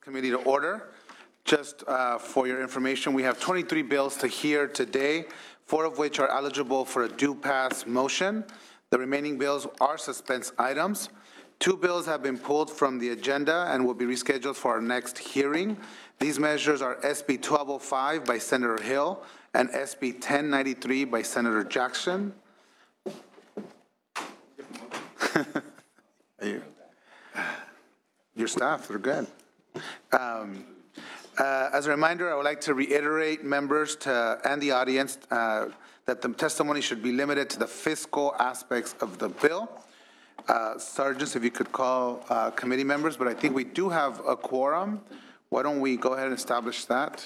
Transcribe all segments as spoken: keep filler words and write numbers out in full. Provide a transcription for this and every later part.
Committee to order. Just uh, for your information, we have twenty-three bills to hear today, four of which are eligible for a due pass motion. The remaining bills are suspense items. Two bills have been pulled from the agenda and will be rescheduled for our next hearing. These measures are S B twelve oh five by Senator Hill and S B ten ninety-three by Senator Jackson. you, your staff, they're good. Um, uh, as a reminder, I would like to reiterate members to, and the audience uh, that the testimony should be limited to the fiscal aspects of the bill. Uh, Sergeants, if you could call uh, committee members, but I think we do have a quorum. Why don't we go ahead and establish that?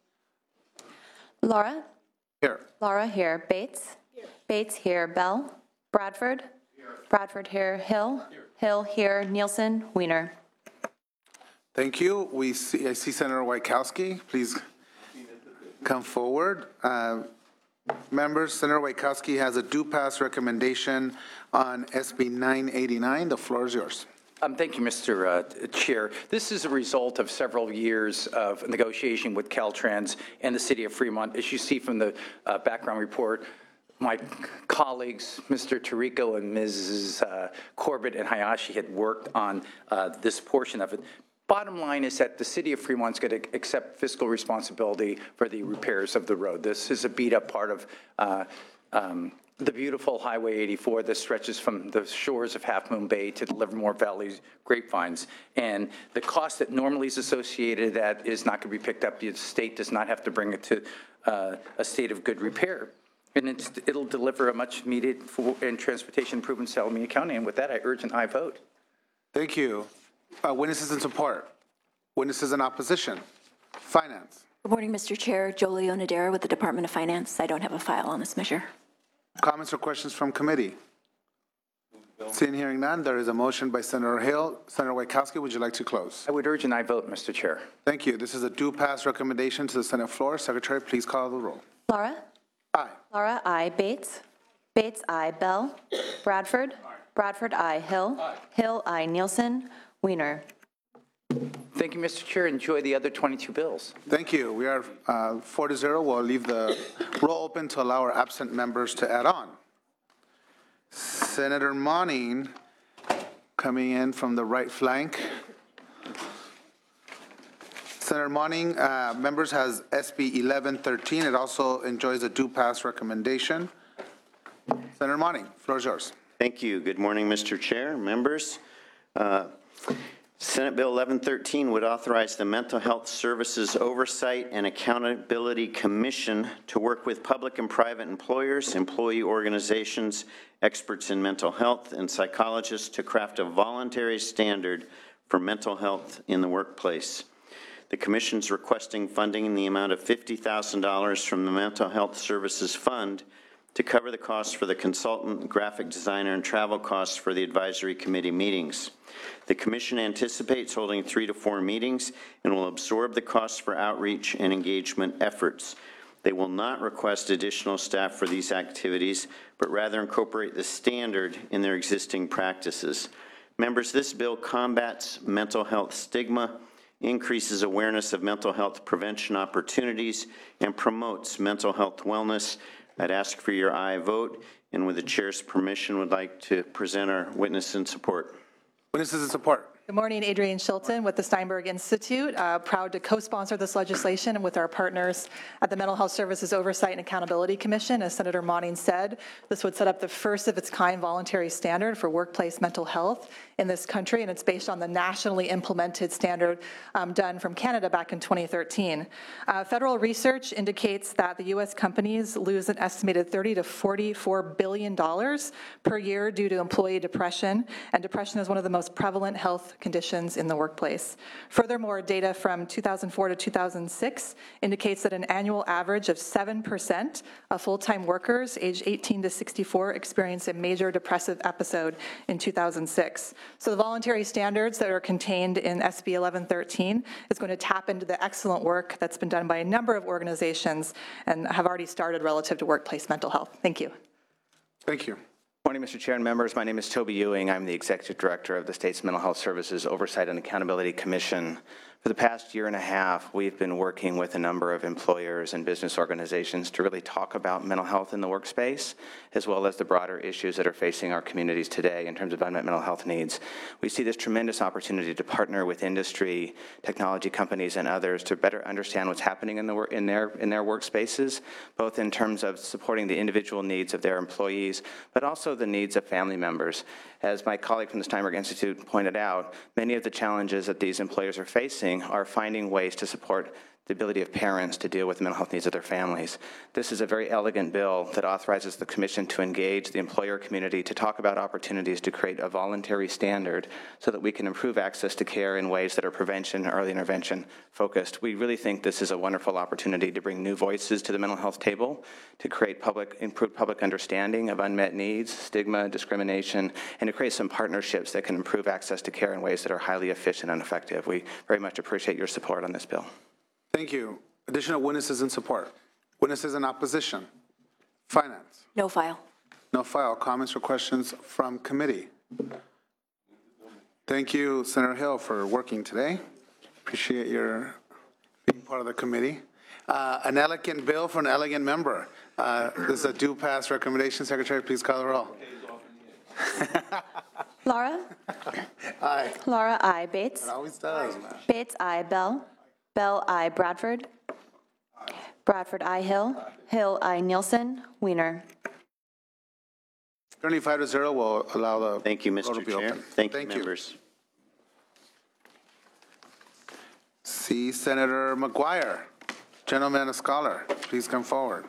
Laura? Here. Laura here. Bates? Here. Bates here. Bell? Bradford? Here. Bradford here. Hill? Here. Hill here. Nielsen? Weiner? Thank you. We see, I see Senator Wachowski. Please come forward. Uh, members, Senator Wachowski has a due pass recommendation on S B nine eighty-nine. The floor is yours. Um, thank you, Mister Uh, Chair. This is a result of several years of negotiation with Caltrans and the City of Fremont. As you see from the uh, background report, my colleagues, Mister Tirico and Missus Uh, Corbett and Hayashi, had worked on uh, this portion of it. Bottom line is that the City of Fremont is going to accept fiscal responsibility for the repairs of the road. This is a beat-up part of uh, um, the beautiful Highway eighty-four that stretches from the shores of Half Moon Bay to the Livermore Valley grapevines. And the cost that normally is associated with that is not going to be picked up. The state does not have to bring it to uh, a state of good repair. And it's, it'll deliver a much needed and transportation improvements to Alameda County. And with that, I urge an aye vote. Thank you. Uh, witnesses in support. Witnesses in opposition. Finance. Good morning, Mister Chair. Jolie Onodera with the Department of Finance. I don't have a file on this measure. Comments or questions from committee? Seeing hearing none, there is a motion by Senator Hill. Senator Wachowski, would you like to close? I would urge an aye vote, Mister Chair. Thank you. This is a due pass recommendation to the Senate floor. Secretary, please call the roll. Laura? Aye. Laura, aye. Bates? Bates, aye. Bell? Bradford? Aye. Bradford, aye. Hill? Aye. Hill, aye. Nielsen? Weiner? Thank you, Mister Chair. Enjoy the other twenty-two bills. Thank you. We are uh, four to zero. We'll leave the roll open to allow our absent members to add on. Senator Monning coming in from the right flank. Senator Monning, uh, members, has S B eleven thirteen. It also enjoys a due pass recommendation. Senator Monning, floor is yours. Thank you. Good morning, Mister Chair, members. Uh, Senate Bill eleven thirteen would authorize the Mental Health Services Oversight and Accountability Commission to work with public and private employers, employee organizations, experts in mental health, and psychologists to craft a voluntary standard for mental health in the workplace. The Commission is requesting funding in the amount of fifty thousand dollars from the Mental Health Services Fund to cover the costs for the consultant, graphic designer, and travel costs for the advisory committee meetings. The Commission anticipates holding three to four meetings and will absorb the costs for outreach and engagement efforts. They will not request additional staff for these activities, but rather incorporate the standard in their existing practices. Members, this bill combats mental health stigma, increases awareness of mental health prevention opportunities, and promotes mental health wellness. I'd ask for your aye vote, and with the chair's permission, would like to present our witness in support. Witnesses in support. Good morning, Adrienne Shilton with the Steinberg Institute. Uh, proud to co-sponsor this legislation with our partners at the Mental Health Services Oversight and Accountability Commission. As Senator Monning said, this would set up the first of its kind voluntary standard for workplace mental health in this country, and it's based on the nationally implemented standard um, done from Canada back in twenty thirteen. Uh, federal research indicates that the U S companies lose an estimated thirty to forty-four billion dollars per year due to employee depression, and depression is one of the most prevalent health conditions in the workplace. Furthermore, data from two thousand four to two thousand six indicates that an annual average of seven percent of full-time workers aged eighteen to sixty-four experienced a major depressive episode in two thousand six. So the voluntary standards that are contained in S B eleven thirteen is going to tap into the excellent work that's been done by a number of organizations and have already started relative to workplace mental health. Thank you. Thank you. Good morning, Mister Chair and members. My name is Toby Ewing. I'm the Executive Director of the State's Mental Health Services Oversight and Accountability Commission. For the past year and a half, we've been working with a number of employers and business organizations to really talk about mental health in the workspace, as well as the broader issues that are facing our communities today in terms of unmet mental health needs. We see this tremendous opportunity to partner with industry, technology companies, and others to better understand what's happening in, the, in, their, in their workspaces, both in terms of supporting the individual needs of their employees, but also the needs of family members. As my colleague from the Steinberg Institute pointed out, many of the challenges that these employers are facing are finding ways to support the ability of parents to deal with the mental health needs of their families. This is a very elegant bill that authorizes the Commission to engage the employer community to talk about opportunities to create a voluntary standard so that we can improve access to care in ways that are prevention, early intervention focused. We really think this is a wonderful opportunity to bring new voices to the mental health table, to create public, improved public understanding of unmet needs, stigma, discrimination, and to create some partnerships that can improve access to care in ways that are highly efficient and effective. We very much appreciate your support on this bill. Thank you. Additional witnesses in support. Witnesses in opposition. Finance. No file. No file. Comments or questions from committee? Thank you, Senator Hill, for working today. Appreciate your being part of the committee. Uh, an elegant bill for an elegant member. Uh, this is a due pass recommendation. Secretary, please call the roll. Laura? Aye. Laura, I. Bates? It always does, man. Bates, I. Bell? Bell, I. Bradford? Bradford, I. Hill? Hill, I. Nielsen? Weiner? Currently five to zero will allow the Thank you, vote Mister to be Chair. open. Thank you, members. See Senator McGuire, gentleman and a scholar. Please come forward.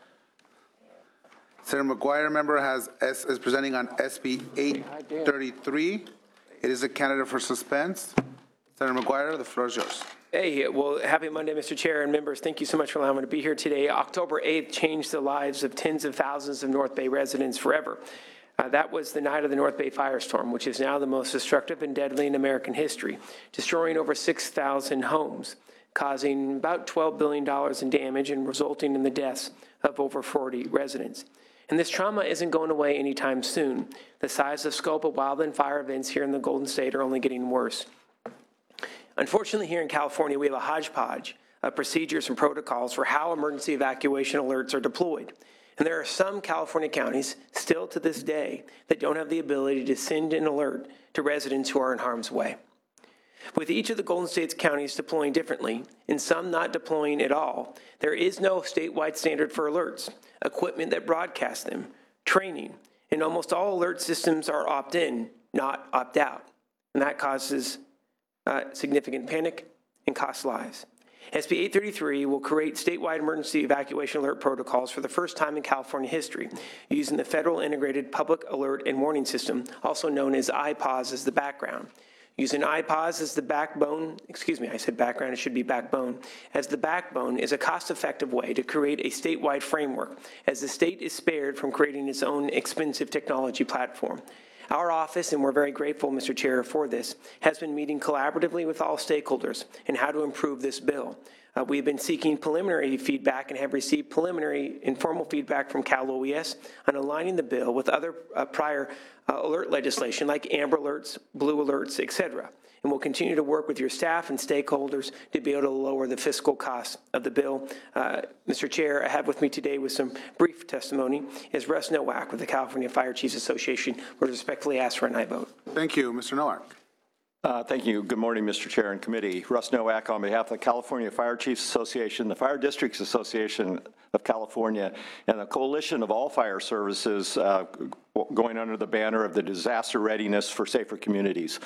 Senator McGuire, member, has S, is presenting on S B eight thirty-three. It is a candidate for suspense. Senator McGuire, the floor is yours. Hey, well, happy Monday, Mister Chair and members. Thank you so much for allowing me to be here today. October eighth changed the lives of tens of thousands of North Bay residents forever. Uh, that was the night of the North Bay firestorm, which is now the most destructive and deadly in American history, destroying over six thousand homes, causing about twelve billion dollars in damage and resulting in the deaths of over forty residents. And this trauma isn't going away anytime soon. The size and scope of wildland fire events here in the Golden State are only getting worse. Unfortunately, here in California, we have a hodgepodge of procedures and protocols for how emergency evacuation alerts are deployed. And there are some California counties, still to this day, that don't have the ability to send an alert to residents who are in harm's way. With each of the Golden State counties deploying differently, and some not deploying at all, there is no statewide standard for alerts, equipment that broadcasts them, training, and almost all alert systems are opt-in, not opt-out. And that causes Uh, significant panic and cost lives. S B eight thirty-three will create statewide emergency evacuation alert protocols for the first time in California history, using the Federal Integrated Public Alert and Warning System, also known as I P A S, as the background. Using I P A S as the backbone, excuse me, I said background, it should be backbone, as the backbone is a cost-effective way to create a statewide framework, as the state is spared from creating its own expensive technology platform. Our office, and we're very grateful, Mister Chair, for this, has been meeting collaboratively with all stakeholders in how to improve this bill. Uh, we've been seeking preliminary feedback and have received preliminary informal feedback from Cal O E S on aligning the bill with other uh, prior uh, alert legislation like Amber Alerts, Blue Alerts, et cetera. And we'll continue to work with your staff and stakeholders to be able to lower the fiscal costs of the bill. Uh, Mister Chair, I have with me today with some brief testimony is Russ Nowak with the California Fire Chiefs Association. We respectfully ask for an aye vote. Thank you, Mister Nowak. Uh, thank you. Good morning, Mister Chair and committee. Russ Nowak on behalf of the California Fire Chiefs Association, the Fire Districts Association of California, and the coalition of all fire services uh, going under the banner of the Disaster Readiness for Safer Communities.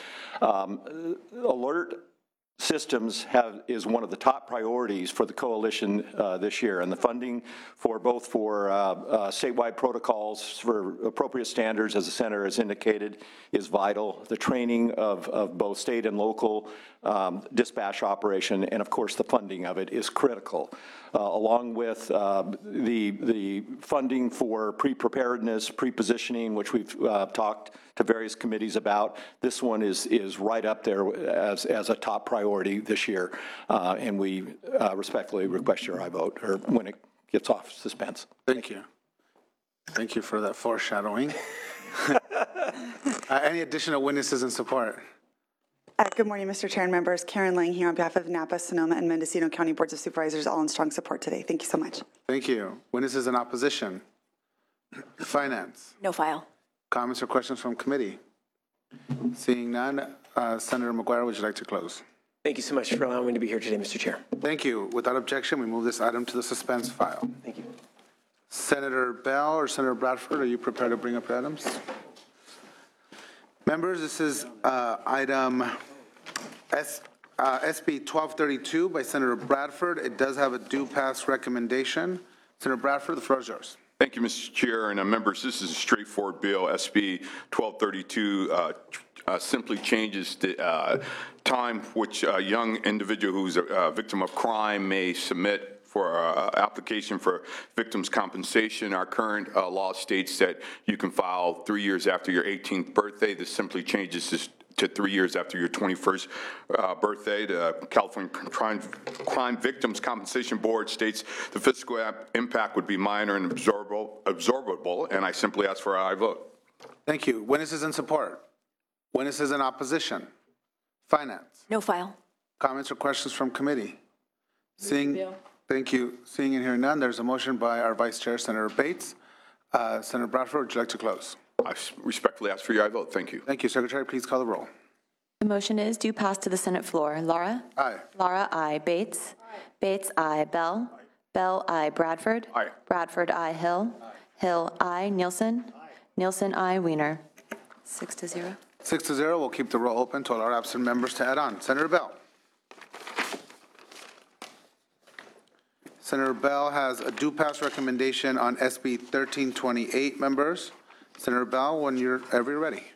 Um, alert systems have, is one of the top priorities for the coalition uh, this year, and the funding for both for uh, uh, statewide protocols for appropriate standards, as the Senator has indicated, is vital. The training of, of both state and local um, dispatch operation, and of course the funding of it is critical. Uh, along with uh, the, the funding for pre-preparedness, pre-positioning, which we've uh, talked to various committees about. This one is, is right up there as, as a top priority this year, uh, and we uh, respectfully request your aye vote, or when it gets off suspense. Thank you. Thank you for that foreshadowing. uh, any additional witnesses in support? Uh, Good morning, Mister Chair and members. Karen Lang here on behalf of Napa, Sonoma, and Mendocino County Boards of Supervisors, all in strong support today. Thank you so much. Thank you. Witnesses in opposition? Finance? No file. Comments or questions from committee? Seeing none, uh, Senator McGuire, would you like to close? Thank you so much for allowing me to be here today, Mister Chair. Thank you. Without objection, we move this item to the suspense file. Thank you. Senator Bell or Senator Bradford, are you prepared to bring up items? Members, this is uh, item S, uh, S B twelve thirty-two by Senator Bradford. It does have a due pass recommendation. Senator Bradford, the floor is yours. Thank you, Mister Chair and uh, members. This is a straightforward bill. S B twelve thirty-two uh, uh, simply changes the uh, time which a young individual who's a uh, victim of crime may submit for uh, application for victims' compensation. Our current uh, law states that you can file three years after your eighteenth birthday. This simply changes this to three years after your twenty-first uh, birthday. The California Crime, Crime Victims Compensation Board states the fiscal impact would be minor and absorbable, absorbable, and I simply ask for a aye vote. Thank you. Witnesses in support? Witnesses in opposition? Finance? No file. Comments or questions from committee? Seeing, thank you. Seeing and hearing none, there's a motion by our Vice Chair, Senator Bates. Uh, Senator Bradford, would you like to close? I respectfully ask for your aye vote. Thank you. Thank you. Secretary, please call the roll. The motion is due pass to the Senate floor. Laura? Aye. Laura, aye. Bates? Bates, aye. Bell? Bell, aye. Bradford? Aye. Bradford, aye. Hill? Hill, aye. Nielsen? Nielsen, aye. Weiner? Six to zero. Six to zero. We'll keep the roll open to allow our absent members to add on. Senator Bell. Senator Bell has a due pass recommendation on S B thirteen twenty-eight, members. Senator Bell, when you're ever you're ready.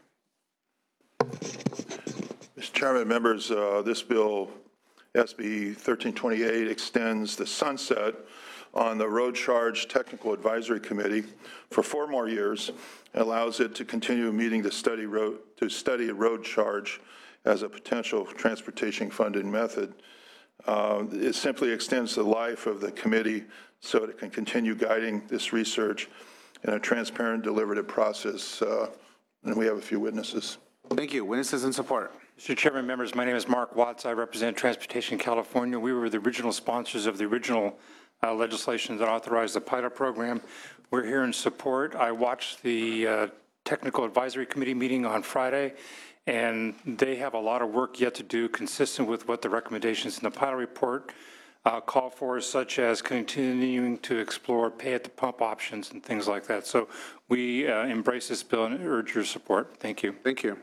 Mister Chairman, members, uh, this bill, S B thirteen twenty-eight, extends the sunset on the Road Charge Technical Advisory Committee for four more years and allows it to continue meeting the study road, to study road charge as a potential transportation funding method. Uh, it simply extends the life of the committee so it can continue guiding this research in a transparent, deliberative process. Uh, and we have a few witnesses. Thank you. Witnesses in support. Mister Chairman, members, my name is Mark Watts. I represent Transportation California. We were the original sponsors of the original uh, legislation that authorized the pilot program. We're here in support. I watched the uh, Technical Advisory Committee meeting on Friday, and they have a lot of work yet to do consistent with what the recommendations in the pilot report uh, call for, such as continuing to explore pay-at-the-pump options and things like that. So we uh, embrace this bill and urge your support. Thank you. Thank you.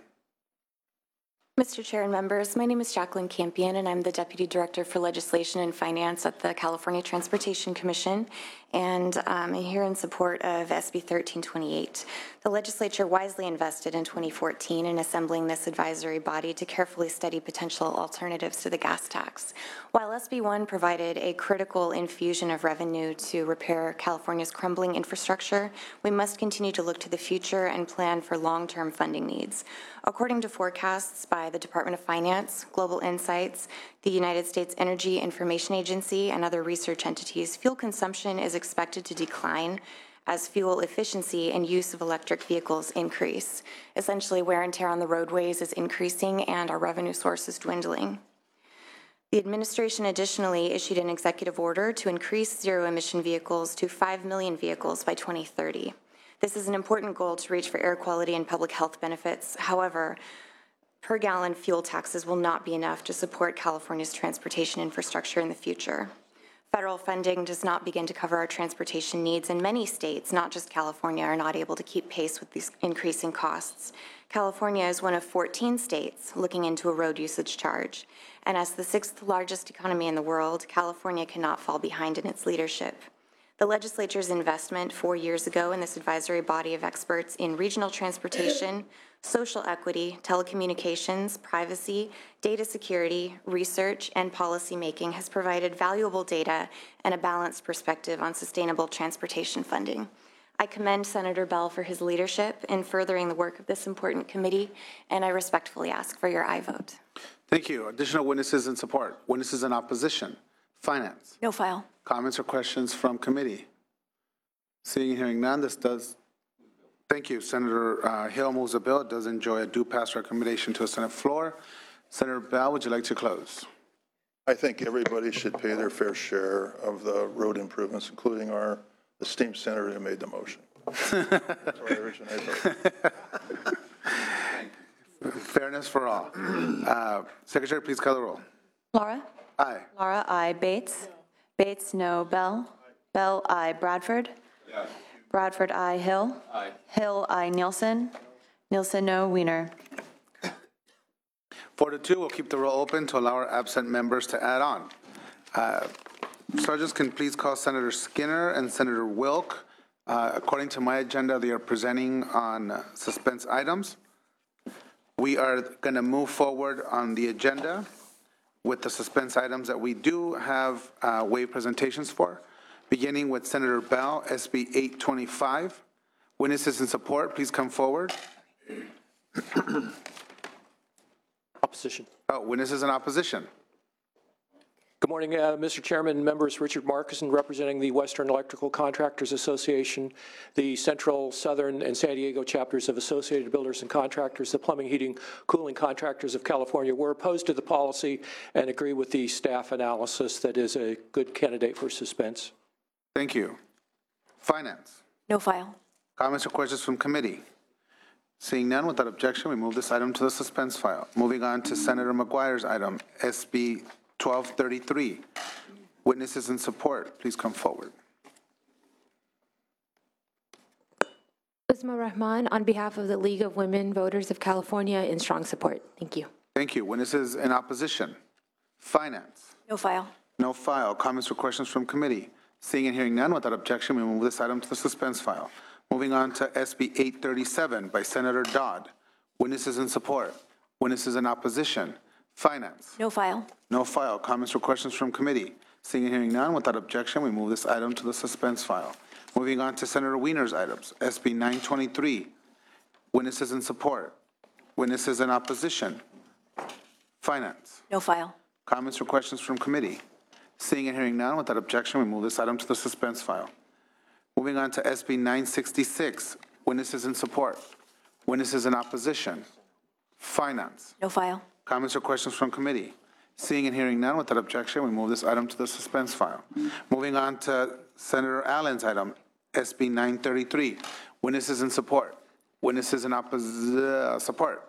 Mister Chair and members, my name is Jacqueline Campion, and I'm the Deputy Director for Legislation and Finance at the California Transportation Commission, and um, I'm here in support of S B thirteen twenty-eight. The legislature wisely invested in twenty fourteen in assembling this advisory body to carefully study potential alternatives to the gas tax. While S B one provided a critical infusion of revenue to repair California's crumbling infrastructure, we must continue to look to the future and plan for long-term funding needs. According to forecasts by the Department of Finance, Global Insights, the United States Energy Information Agency, and other research entities, fuel consumption is expected to decline as fuel efficiency and use of electric vehicles increase. Essentially, wear and tear on the roadways is increasing and our revenue source is dwindling. The administration additionally issued an executive order to increase zero-emission vehicles to five million vehicles by twenty thirty. This is an important goal to reach for air quality and public health benefits. However, per gallon fuel taxes will not be enough to support California's transportation infrastructure in the future. Federal funding does not begin to cover our transportation needs, and many states, not just California, are not able to keep pace with these increasing costs. California is one of fourteen states looking into a road usage charge, and as the sixth largest economy in the world, California cannot fall behind in its leadership. The legislature's investment four years ago in this advisory body of experts in regional transportation, social equity, telecommunications, privacy, data security, research, and policymaking has provided valuable data and a balanced perspective on sustainable transportation funding. I commend Senator Bell for his leadership in furthering the work of this important committee, and I respectfully ask for your aye vote. Thank you. Additional witnesses in support. Witnesses in opposition. Finance. No file. Comments or questions from committee? Seeing and hearing none, this does. Thank you. Senator uh, Hill moves the bill. It does enjoy a due pass recommendation to the Senate floor. Senator Bell, would you like to close? I think everybody should pay their fair share of the road improvements, including our esteemed senator who made the motion. That's where I originated. Fairness for all. Uh, Secretary, please call the roll. Laura? Aye. Laura, I. Bates? Bates, no. Bell? Bell, I. Bradford? Yes. Bradford, I. Hill? Aye. Hill, I. Nielsen? Nielsen, no. Wiener? Four to two, we'll keep the roll open to allow our absent members to add on. Uh, Sergeants, can please call Senator Skinner and Senator Wilk. Uh, according to my agenda, they are presenting on uh, suspense items. We are going to move forward on the agenda with the suspense items that we do have uh, waive presentations for, beginning with Senator Bell, S B eight twenty-five. Witnesses in support, please come forward. Opposition. Oh, witnesses in opposition. Good morning, uh, Mister Chairman, members. Richard Markison, representing the Western Electrical Contractors Association, the Central, Southern, and San Diego chapters of Associated Builders and Contractors, the Plumbing, Heating, Cooling Contractors of California. We're opposed to the policy and agree with the staff analysis that is a good candidate for suspense. Thank you. Finance. No file. Comments or questions from committee? Seeing none, without objection, we move this item to the suspense file. Moving on to Senator McGuire's item, S B twelve thirty-three. Witnesses in support, please come forward. Uzma Rahman, on behalf of the League of Women Voters of California, in strong support. Thank you. Thank you. Witnesses in opposition? Finance. No file. No file. Comments or questions from committee? Seeing and hearing none, without objection, we move this item to the suspense file. Moving on to S B eight thirty-seven by Senator Dodd. Witnesses in support? Witnesses in opposition? Finance. No file. No file. Comments or questions from committee? Seeing and hearing none, without objection, we move this item to the suspense file. Moving on to Senator Wiener's items, S B nine twenty-three. Witnesses in support? Witnesses in opposition? Finance. No file. Comments or questions from committee? Seeing and hearing none, without objection, we move this item to the suspense file. Moving on to S B nine sixty-six. Witnesses in support? Witnesses in opposition? Finance. No file. Comments or questions from committee? Seeing and hearing none, without objection, we move this item to the suspense file. Moving on to Senator Allen's item, S B nine thirty-three. Witnesses in support? Witnesses in opposition? Uh, support?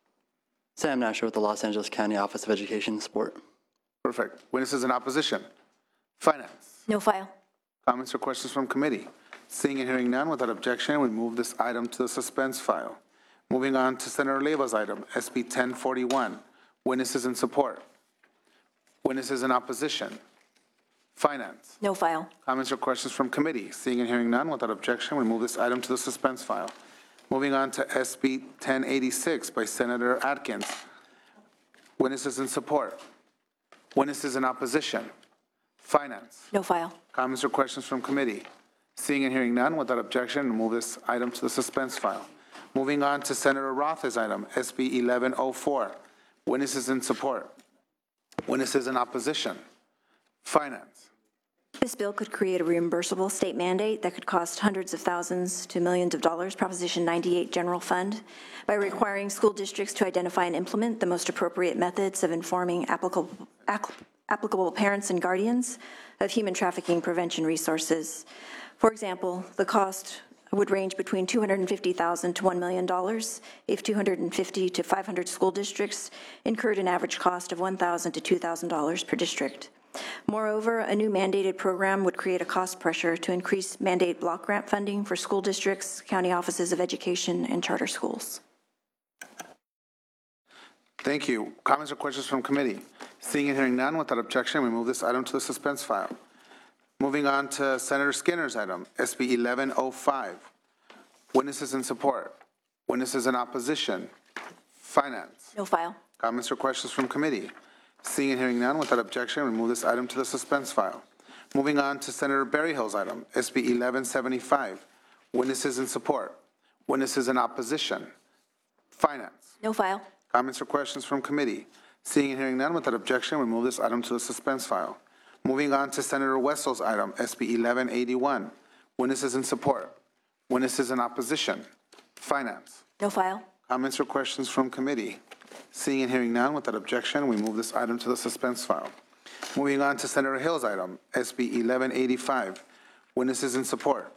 Sam Nasher with the Los Angeles County Office of Education Support. Perfect. Witnesses in opposition? Finance. No file. Comments or questions from committee? Seeing and hearing none, without objection, we move this item to the suspense file. Moving on to Senator Leiva's item, S B ten forty-one. Witnesses in support? Witnesses in opposition? Finance. No file. Comments or questions from committee? Seeing and hearing none, without objection, we move this item to the suspense file. Moving on to S B ten eighty-six by Senator Atkins. Witnesses in support? Witnesses in opposition? Finance. No file. Comments or questions from committee? Seeing and hearing none, without objection, we move this item to the suspense file. Moving on to Senator Roth's item, S B eleven oh four. Witnesses in support? Witnesses in opposition? Finance. This bill could create a reimbursable state mandate that could cost hundreds of thousands to millions of dollars, Proposition ninety-eight General Fund, by requiring school districts to identify and implement the most appropriate methods of informing applicable, applicable parents and guardians of human trafficking prevention resources. For example, the cost would range between two hundred fifty thousand dollars to one million dollars if two hundred fifty to five hundred school districts incurred an average cost of one thousand dollars to two thousand dollars per district. Moreover, a new mandated program would create a cost pressure to increase mandate block grant funding for school districts, county offices of education, and charter schools. Thank you. Comments or questions from committee? Seeing and hearing none, without objection, we move this item to the suspense file. Moving on to Senator Skinner's item, S B eleven oh five. Witnesses in support? Witnesses in opposition? Finance. No file. Comments or questions from committee? Seeing and hearing none, without objection, we move this item to the suspense file. Moving on to Senator Berryhill's item, S B eleven seventy-five. Witnesses in support? Witnesses in opposition? Finance. No file. Comments or questions from committee? Seeing and hearing none, without objection, we move this item to the suspense file. Moving on to Senator Wessel's item, S B eleven eighty-one. Witnesses in support? Witnesses in opposition? Finance. No file. Comments or questions from committee? Seeing and hearing none, without objection, we move this item to the suspense file. Moving on to Senator Hill's item, S B eleven eighty-five. Witnesses in support.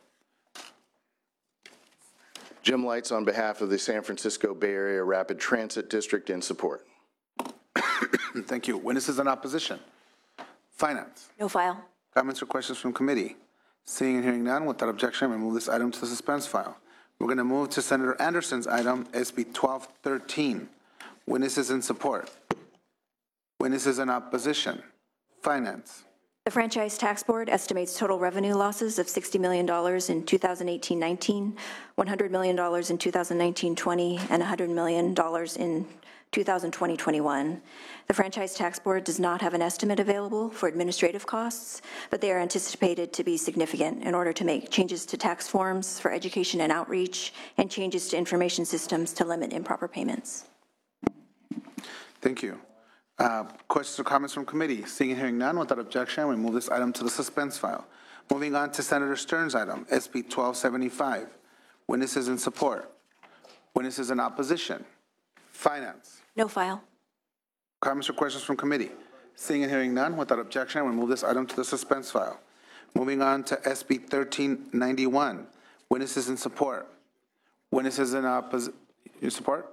Jim Lights on behalf of the San Francisco Bay Area Rapid Transit District in support. Thank you. Witnesses in opposition. Finance. No file. Comments or questions from committee? Seeing and hearing none, without objection, we move this item to the suspense file. We're going to move to Senator Anderson's item, S B twelve thirteen. Witnesses in support. Witnesses in opposition. Finance. The Franchise Tax Board estimates total revenue losses of sixty million dollars in two thousand eighteen nineteen, one hundred million dollars in two thousand nineteen twenty, and one hundred million dollars in two thousand twenty twenty-one. The Franchise Tax Board does not have an estimate available for administrative costs, but they are anticipated to be significant in order to make changes to tax forms for education and outreach and changes to information systems to limit improper payments. Thank you. Uh, questions or comments from committee? Seeing and hearing none, without objection, we move this item to the suspense file. Moving on to Senator Stern's item, S B twelve seventy-five. Witnesses in support. Witnesses in opposition. Finance. No file. Comments or questions from committee? Seeing and hearing none, without objection, we move this item to the suspense file. Moving on to S B thirteen ninety-one. Witnesses in support. Witnesses in opposition. In support?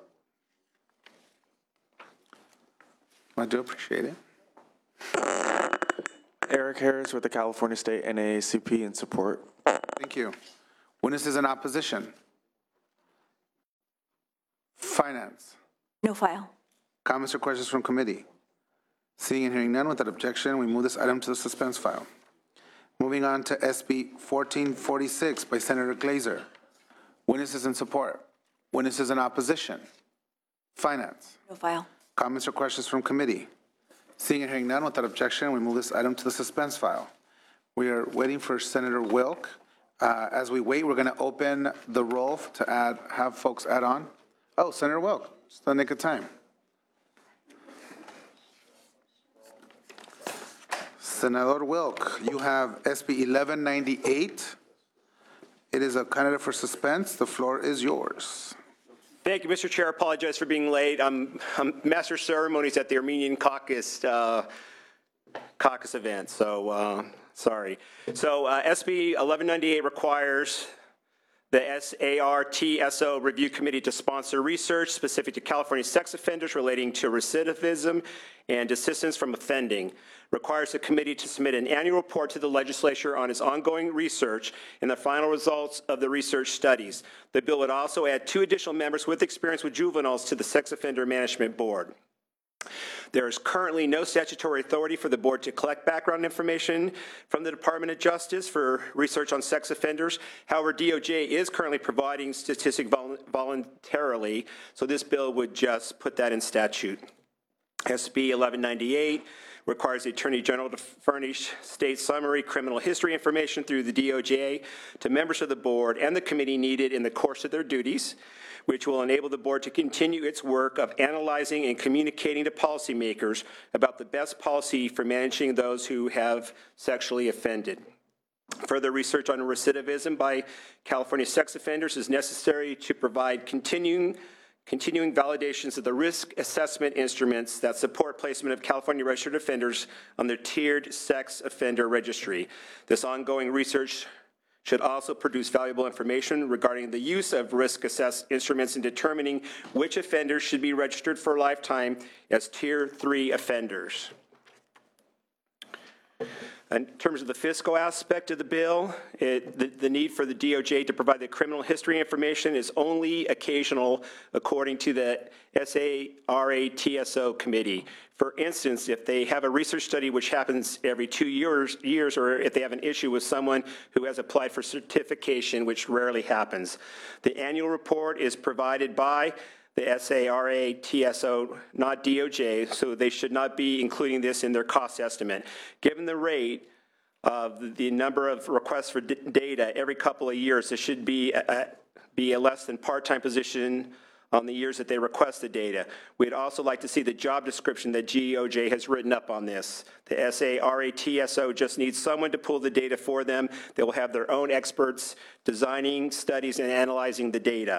I do appreciate it. Eric Harris with the California State N double A C P in support. Thank you. Witnesses in opposition. Finance. No file. Comments or questions from committee? Seeing and hearing none, without objection, we move this item to the suspense file. Moving on to S B fourteen forty-six by Senator Glazer. Witnesses in support. Witnesses in opposition. Finance. No file. Comments or questions from committee? Seeing and hearing none, without objection, we move this item to the suspense file. We are waiting for Senator Wilk. Uh, as we wait, we're going to open the roll to add, have folks add on. Oh, Senator Wilk, just the nick of time. Senator Wilk, you have S B eleven ninety-eight. It is a candidate for suspense. The floor is yours. Thank you, Mister Chair. I apologize for being late. I'm, I'm Master of Ceremonies at the Armenian Caucus uh, caucus event, so uh, sorry. So uh, S B eleven ninety-eight requires the S A R T S O Review Committee to sponsor research specific to California sex offenders relating to recidivism and desistance from offending. Requires the committee to submit an annual report to the legislature on its ongoing research and the final results of the research studies. The bill would also add two additional members with experience with juveniles to the Sex Offender Management Board. There is currently no statutory authority for the board to collect background information from the Department of Justice for research on sex offenders. However, D O J is currently providing statistics vol voluntarily, so this bill would just put that in statute. S B eleven ninety-eight requires the Attorney General to furnish state summary criminal history information through the D O J to members of the board and the committee needed in the course of their duties, which will enable the board to continue its work of analyzing and communicating to policymakers about the best policy for managing those who have sexually offended. Further research on recidivism by California sex offenders is necessary to provide continuing continuing validations of the risk assessment instruments that support placement of California registered offenders on their tiered sex offender registry. This ongoing research should also produce valuable information regarding the use of risk assess instruments in determining which offenders should be registered for a lifetime as tier three offenders. In terms of the fiscal aspect of the bill, it, the, the need for the D O J to provide the criminal history information is only occasional according to the S A R A T S O committee. For instance, if they have a research study which happens every two years, years, or if they have an issue with someone who has applied for certification, which rarely happens. The annual report is provided by the S A R A T S O, not D O J, so they should not be including this in their cost estimate. Given the rate of the number of requests for data every couple of years, this should be a, be a less than part-time position on the years that they request the data. We'd also like to see the job description that D O J has written up on this. The S A R A T S O just needs someone to pull the data for them. They will have their own experts designing studies and analyzing the data.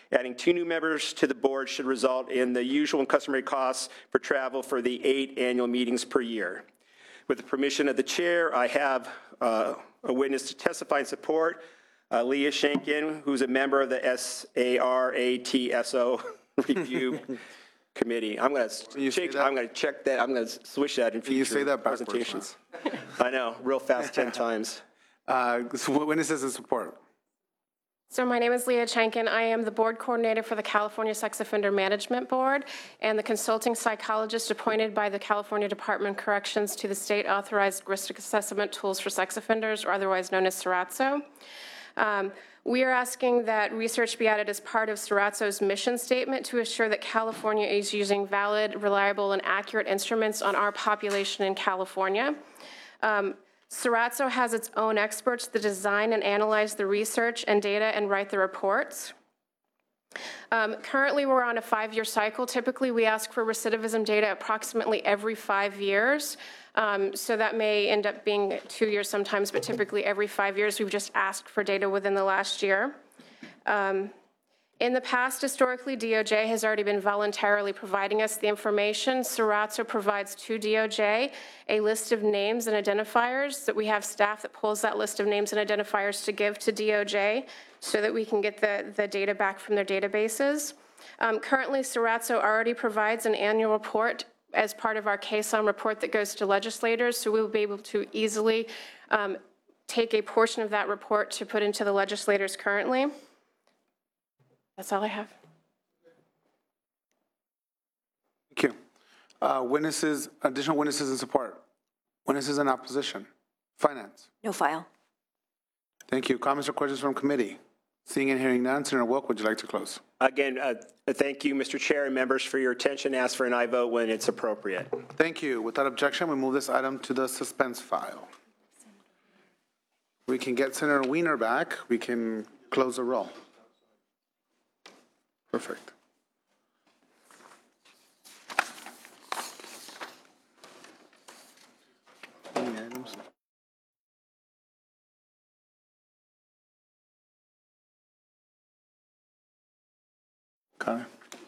Adding two new members to the board should result in the usual and customary costs for travel for the eight annual meetings per year. With the permission of the chair, I have uh, a witness to testify in support, uh, Leah Shankin, who's a member of the S A R A T S O Review Committee. I'm going to check. I'm going to check that. I'm going to switch that in future you say that backwards, presentations. I know, real fast, ten times. Uh, so witnesses in support. So my name is Leah Chankin. I am the board coordinator for the California Sex Offender Management Board and the consulting psychologist appointed by the California Department of Corrections to the state-authorized risk assessment tools for sex offenders, or otherwise known as SRATSO. Um, we are asking that research be added as part of SRATSO's mission statement to assure that California is using valid, reliable, and accurate instruments on our population in California. Um, SRATSO has its own experts that design and analyze the research and data and write the reports. Um, currently, we're on a five-year cycle. Typically, we ask for recidivism data approximately every five years. Um, so that may end up being two years sometimes, but typically every five years, we've just asked for data within the last year. Um, In the past, historically, D O J has already been voluntarily providing us the information. SRATSO provides to D O J a list of names and identifiers that we have staff that pulls that list of names and identifiers to give to D O J so that we can get the, the data back from their databases. Um, currently, SRATSO already provides an annual report as part of our case-on report that goes to legislators, so we will be able to easily um, take a portion of that report to put into the legislators currently. That's all I have. Thank you. Uh, witnesses, additional witnesses in support. Witnesses in opposition. Finance. No file. Thank you. Comments or questions from committee? Seeing and hearing none, Senator Wilk, would you like to close? Again, uh, thank you, Mister Chair and members, for your attention. Ask for an aye vote when it's appropriate. Thank you. Without objection, we move this item to the suspense file. We can get Senator Wiener back. We can close the roll. Perfect. Okay.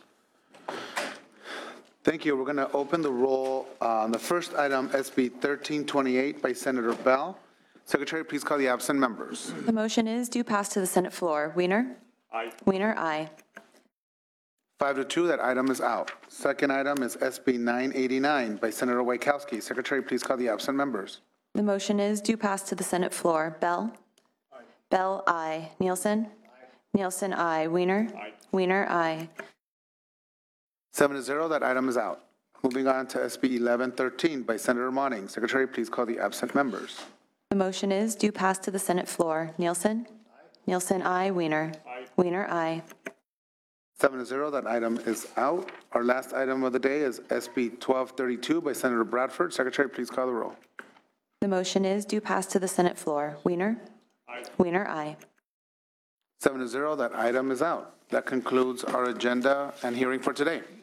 Thank you. We're going to open the roll on the first item, S B thirteen twenty-eight by Senator Bell. Secretary, please call the absent members. The motion is due pass to the Senate floor. Wiener? Aye. Wiener, aye. Five to two, that item is out. Second item is S B nine eighty-nine by Senator Wachowski. Secretary, please call the absent members. The motion is due pass to the Senate floor. Bell? Aye. Bell, aye. Nielsen? Aye. Nielsen, aye. Wiener? Aye. Wiener, aye. Seven to zero, that item is out. Moving on to S B eleven thirteen by Senator Monning. Secretary, please call the absent members. The motion is due pass to the Senate floor. Nielsen? Aye. Nielsen, aye. Wiener? Aye. Wiener, aye. Seven to zero, that item is out. Our last item of the day is S B twelve thirty-two by Senator Bradford. Secretary, please call the roll. The motion is due pass to the Senate floor. Wiener? Aye. Wiener, aye. Seven to zero, that item is out. That concludes our agenda and hearing for today.